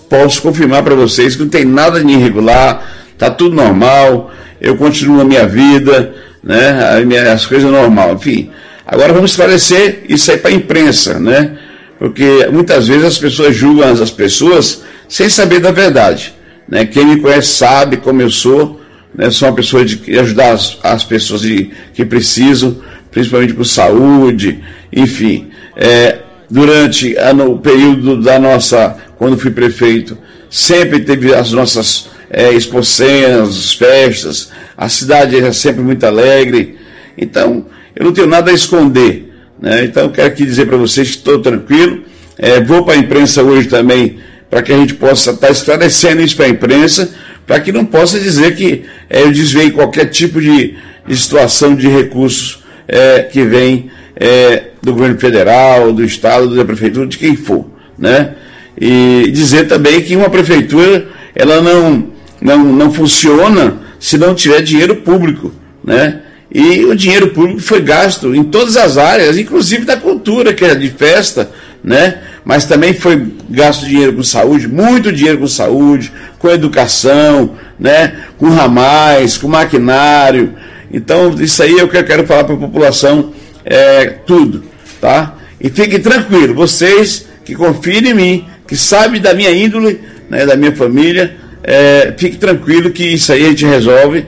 posso confirmar para vocês que não tem nada de irregular, tá tudo normal, eu continuo a minha vida, né, as coisas normal, enfim. Agora vamos esclarecer isso aí para a imprensa, né, porque muitas vezes as pessoas julgam as pessoas sem saber da verdade, né, quem me conhece sabe como eu sou, né, sou uma pessoa de ajudar as, as pessoas de, que precisam, principalmente com saúde, enfim, é, durante a, no período da nossa, quando fui prefeito, sempre teve as nossas é, exposições, festas, a cidade era sempre muito alegre, então eu não tenho nada a esconder, né? Então eu quero aqui dizer para vocês que estou tranquilo, é, vou para a imprensa hoje também, para que a gente possa estar tá esclarecendo isso para a imprensa, para que não possa dizer que é, eu desviei qualquer tipo de, de situação de recursos é, que vem é, do governo federal, do estado, da prefeitura, de quem for, né? E dizer também que uma prefeitura ela não, não, não funciona se não tiver dinheiro público, né? E o dinheiro público foi gasto em todas as áreas, inclusive da cultura, que é de festa, né? Mas também foi gasto dinheiro com saúde, muito dinheiro com saúde, com educação, né? Com ramais, com maquinário. Então, isso aí eu quero falar para a população, é, tudo, tá? E fiquem tranquilos, vocês que confiam em mim, que sabem da minha índole, né, da minha família, é, fiquem tranquilos que isso aí a gente resolve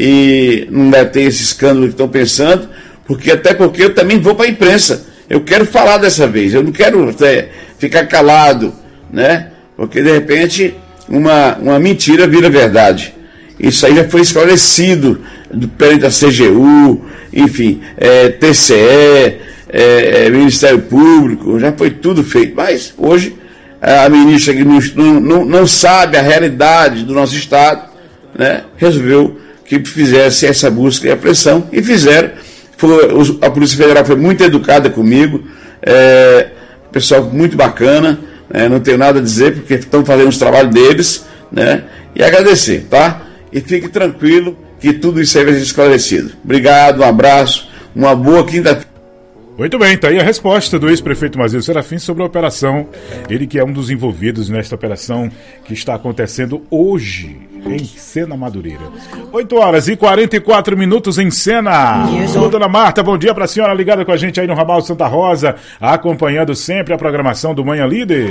e não vai ter esse escândalo que estão pensando, porque até porque eu também vou para a imprensa, eu quero falar dessa vez, eu não quero é, ficar calado, né? Porque de repente uma, uma mentira vira verdade. Isso aí já foi esclarecido perante a C G U, enfim, é, T C E, é, é, Ministério Público, já foi tudo feito, mas hoje a ministra que não, não, não sabe a realidade do nosso Estado, né, resolveu que fizesse essa busca e apreensão, e fizeram. Foi, a Polícia Federal foi muito educada comigo, é, pessoal muito bacana, né, não tenho nada a dizer, porque estão fazendo os trabalhos deles, né, e agradecer, tá? E fique tranquilo que tudo isso aí vai ser esclarecido. Obrigado, um abraço, uma boa quinta-feira. Muito bem, tá aí a resposta do ex-prefeito Mazilo Serafim sobre a operação, ele que é um dos envolvidos nesta operação que está acontecendo hoje em Sena Madureira. oito horas e quarenta e quatro minutos em Sena. Alô, dona Marta, bom dia pra senhora ligada com a gente aí no Ramal Santa Rosa, acompanhando sempre a programação do Manhã Líder.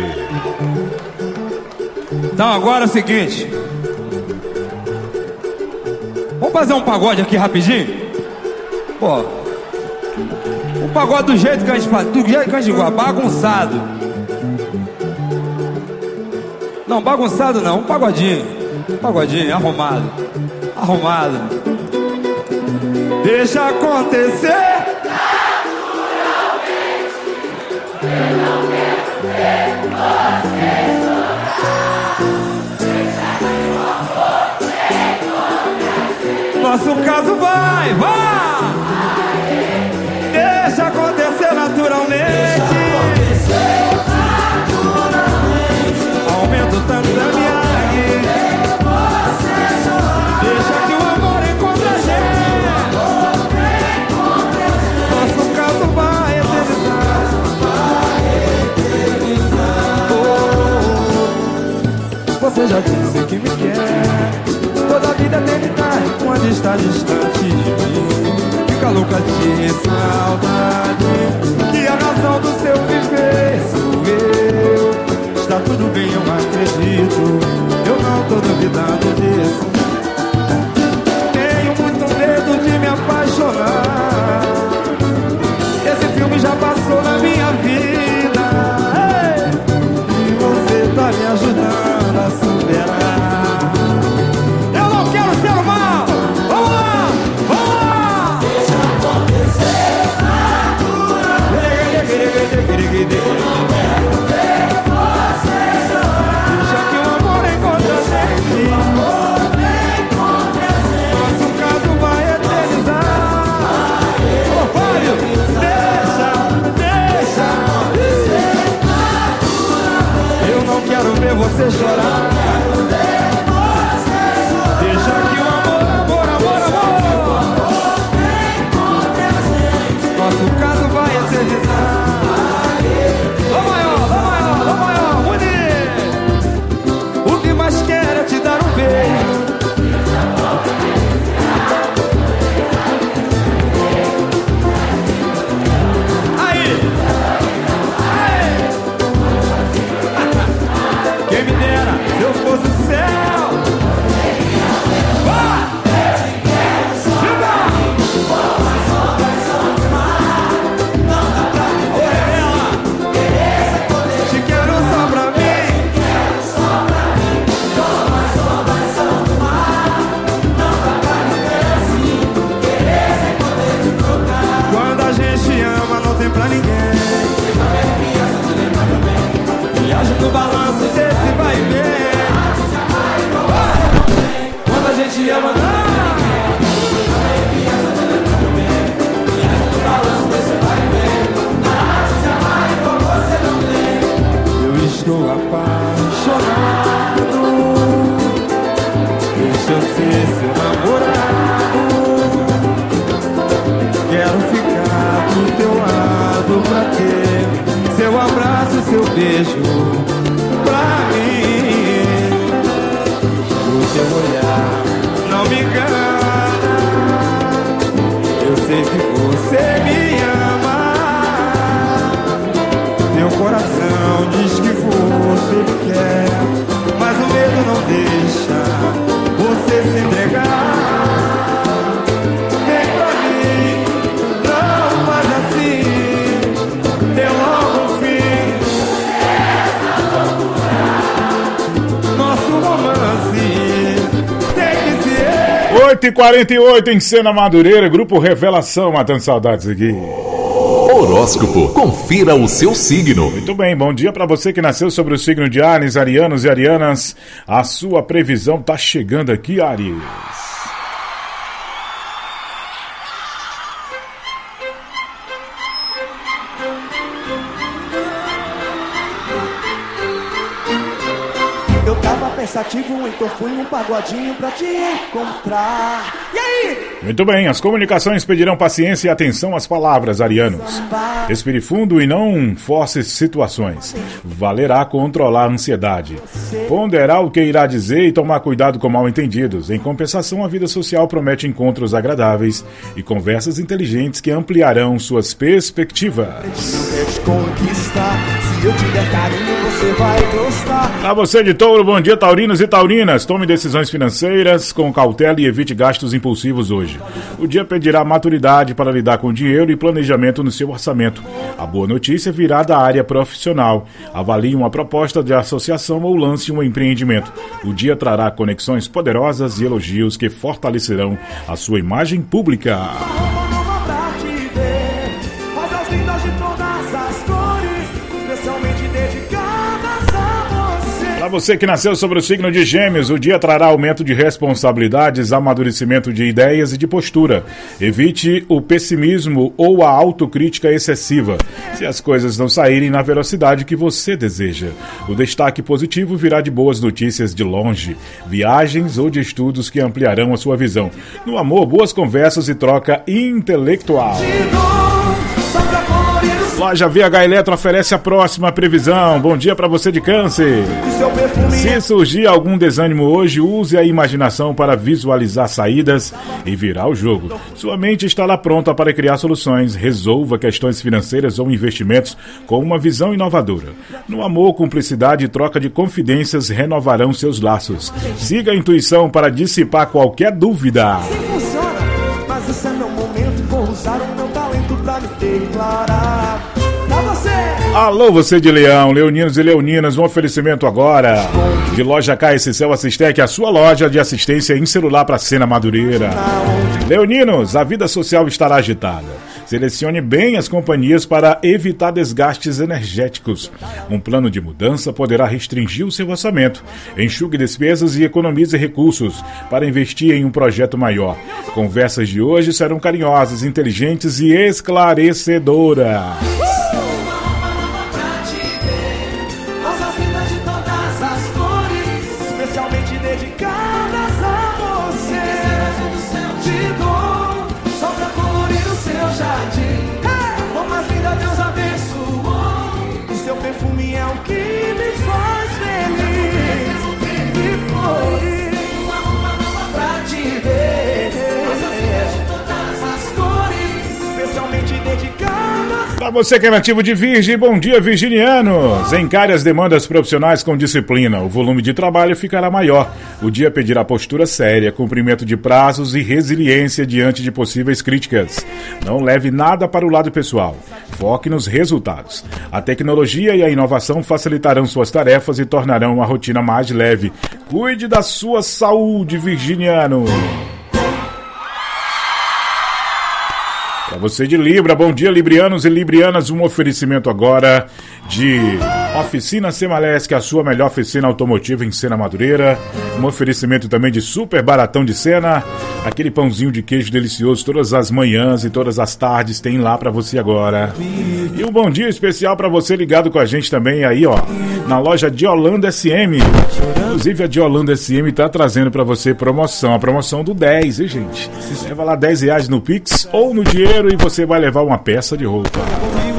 Então agora é o seguinte, vamos fazer um pagode aqui rapidinho? Pô, o pagode do jeito que a gente faz, do jeito que a gente gosta, bagunçado. Não, bagunçado não, um pagodinho. Um pagodinho, arrumado. Arrumado. Deixa acontecer. Eu não quero ver você. Nosso caso vai, vai! Deixa acontecer naturalmente. Deixa acontecer naturalmente. Aumenta o tanto da minha rede. Deixa que o amor encontre a gente. Nosso caso vai eternizar. Oh, você já disse que me quer. Toda a vida tem eternidade quando está distante de mim. Fica louca de saudade, que a razão ter seu abraço, seu beijo pra mim. O seu olhar não me engana, eu sei que você me ama. Meu coração diz que você me quer, mas o medo não deixa você se entregar. Vem pra mim, não faz assim, dê logo um fim. Nosso romance tem que ser. oito e quarenta e oito em Sena Madureira, Grupo Revelação, matando saudades aqui. Horóscopo, confira o seu signo. Muito bem, bom dia para você que nasceu sobre o signo de Áries, arianos e arianas. A sua previsão tá chegando aqui, Áries. Eu tava pensativo, então fui um pagodinho pra te encontrar. E aí? Muito bem, as comunicações pedirão paciência e atenção às palavras, arianos. Respire fundo e não force situações. Valerá controlar a ansiedade. Ponderar o que irá dizer e tomar cuidado com mal-entendidos. Em compensação, a vida social promete encontros agradáveis e conversas inteligentes que ampliarão suas perspectivas. Se eu te der carinho, você vai gostar. Pra você de Touro, bom dia, taurinos e taurinas. Tome decisões financeiras com cautela e evite gastos impulsivos hoje. O dia pedirá maturidade para lidar com dinheiro e planejamento no seu orçamento. A boa notícia virá da área profissional. Avalie uma proposta de associação ou lance um empreendimento. O dia trará conexões poderosas e elogios que fortalecerão a sua imagem pública. Para você que nasceu sobre o signo de Gêmeos, o dia trará aumento de responsabilidades, amadurecimento de ideias e de postura. Evite o pessimismo ou a autocrítica excessiva, se as coisas não saírem na velocidade que você deseja. O destaque positivo virá de boas notícias de longe, viagens ou de estudos que ampliarão a sua visão. No amor, boas conversas e troca intelectual. Loja V H Eletro oferece a próxima previsão. Bom dia para você de Câncer. Se surgir algum desânimo hoje, use a imaginação para visualizar saídas e virar o jogo. Sua mente estará pronta para criar soluções. Resolva questões financeiras ou investimentos com uma visão inovadora. No amor, cumplicidade e troca de confidências renovarão seus laços. Siga a intuição para dissipar qualquer dúvida. Funciona, mas esse é meu momento. Vou usar o meu talento pra me declarar. Pra você. Alô, você de Leão, leoninos e leoninas, um oferecimento agora de Loja K S Cel Assistec, a sua loja de assistência em celular para Sena Madureira. Leoninos, a vida social estará agitada. Selecione bem as companhias para evitar desgastes energéticos. Um plano de mudança poderá restringir o seu orçamento. Enxugue despesas e economize recursos para investir em um projeto maior. Conversas de hoje serão carinhosas, inteligentes e esclarecedoras. Para você que é nativo de Virgem, bom dia, virginianos! Encare as demandas profissionais com disciplina. O volume de trabalho ficará maior. O dia pedirá postura séria, cumprimento de prazos e resiliência diante de possíveis críticas. Não leve nada para o lado pessoal. Foque nos resultados. A tecnologia e a inovação facilitarão suas tarefas e tornarão a rotina mais leve. Cuide da sua saúde, virginiano! Para você de Libra, bom dia, librianos e librianas, um oferecimento agora de Oficina Semalesc, a sua melhor oficina automotiva em Sena Madureira. Um oferecimento também de Super Baratão de Sena, aquele pãozinho de queijo delicioso todas as manhãs e todas as tardes tem lá para você agora. E um bom dia especial para você ligado com a gente também aí, ó, na loja de Holanda S M. Inclusive a de Holanda S M tá trazendo para você promoção, a promoção do dez, hein, gente? Leva lá dez reais no Pix ou no dinheiro e você vai levar uma peça de roupa.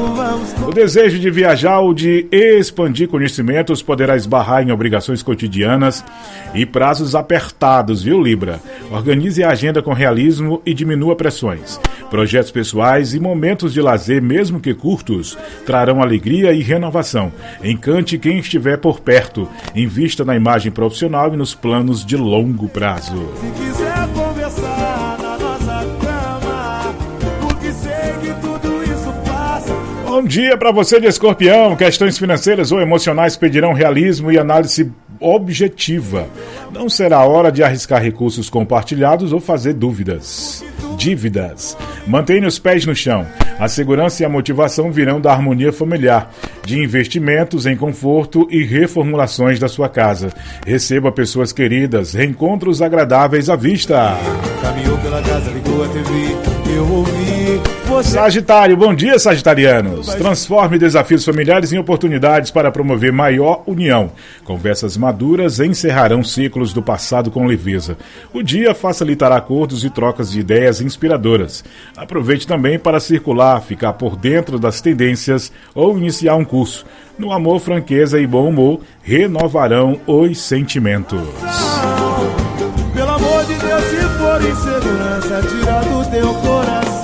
O desejo de viajar ou de expandir conhecimentos poderá esbarrar em obrigações cotidianas e prazos apertados, viu, Libra? Organize a agenda com realismo e diminua pressões. Projetos pessoais e momentos de lazer, mesmo que curtos, trarão alegria e renovação. Encante quem estiver por perto. Invista na imagem profissional e nos planos de longo prazo. Se quiser conversar na nossa cama, porque sei que tudo isso passa. Bom dia para você de Escorpião. Questões financeiras ou emocionais pedirão realismo e análise objetiva. Não será hora de arriscar recursos compartilhados ou fazer dúvidas. Dívidas. Mantenha os pés no chão. A segurança e a motivação virão da harmonia familiar, de investimentos em conforto e reformulações da sua casa. Receba pessoas queridas, reencontros agradáveis à vista. Caminhou pela casa, ligou a T V, eu ouvi você. Sagitário, bom dia, sagitarianos. Transforme desafios familiares em oportunidades para promover maior união. Conversas maduras encerrarão ciclos do passado com leveza. O dia facilitará acordos e trocas de ideias inspiradoras. Aproveite também para circular, ficar por dentro das tendências ou iniciar um curso. No amor, franqueza e bom humor renovarão os sentimentos. Pelo amor de Deus, se for insegurança, tira do teu coração.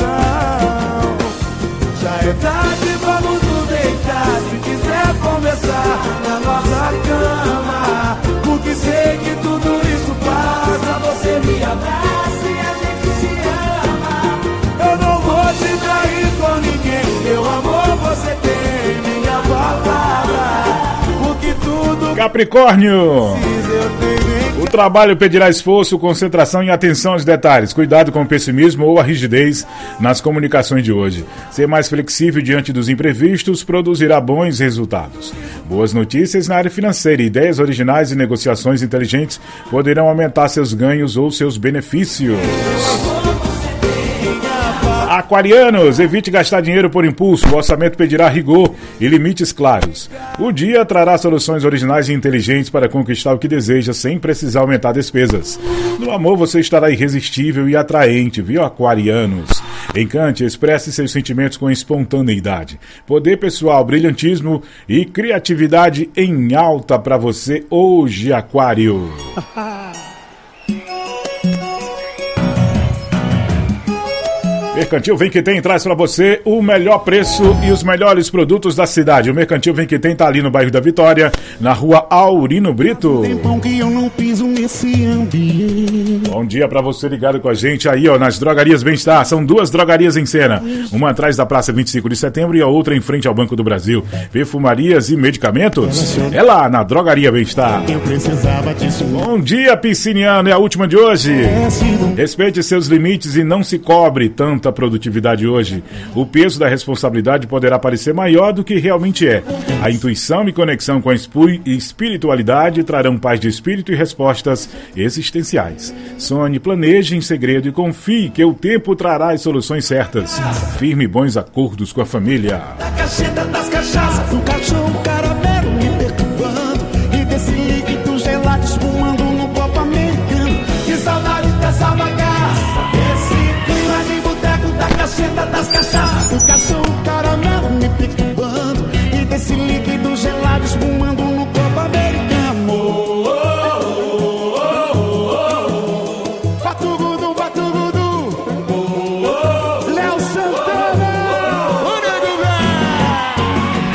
Já é tarde, vamos nos deitar. Se quiser conversar na nossa cama, porque sei que tudo isso passa. Você me abraça e a gente se ama. Eu não vou te trair com ninguém. Meu amor, você tem minha palavra. Porque tudo Capricórnio, o trabalho pedirá esforço, concentração e atenção aos detalhes. Cuidado com o pessimismo ou a rigidez nas comunicações de hoje. Ser mais flexível diante dos imprevistos produzirá bons resultados. Boas notícias na área financeira. Ideias originais e negociações inteligentes poderão aumentar seus ganhos ou seus benefícios. Aquarianos, evite gastar dinheiro por impulso. O orçamento pedirá rigor e limites claros. O dia trará soluções originais e inteligentes para conquistar o que deseja sem precisar aumentar despesas. No amor você estará irresistível e atraente, viu, aquarianos? Encante, expresse seus sentimentos com espontaneidade. Poder pessoal, brilhantismo e criatividade em alta para você hoje, Aquário. Mercantil Vem Que Tem traz para você o melhor preço e os melhores produtos da cidade. O Mercantil Vem Que Tem tá ali no bairro da Vitória, na rua Aurino Brito. que eu não piso nesse ambiente. Bom dia para você ligado com a gente aí, ó, nas Drogarias Bem-Estar. São duas drogarias em cena. Uma atrás da Praça vinte e cinco de Setembro e a outra em frente ao Banco do Brasil. Perfumarias e medicamentos? É lá na Drogaria Bem-Estar. Eu precisava disso. Bom dia, pisciniano. É a última de hoje. Respeite seus limites e não se cobre tanta produtividade hoje. O peso da responsabilidade poderá parecer maior do que realmente é. A intuição e conexão com a espiritualidade trarão paz de espírito e respostas existenciais. Sonhe, planeje em segredo e confie que o tempo trará as soluções certas. Firme bons acordos com a família. Da cacheta das cachaças, o cachorro caramelo me perturbando. E desse líquido gelado espumando no copo americano. Que saudade dessa bagaça, desse clima de boteco. Da cacheta das cachaças, o cachorro caramelo me perturbando.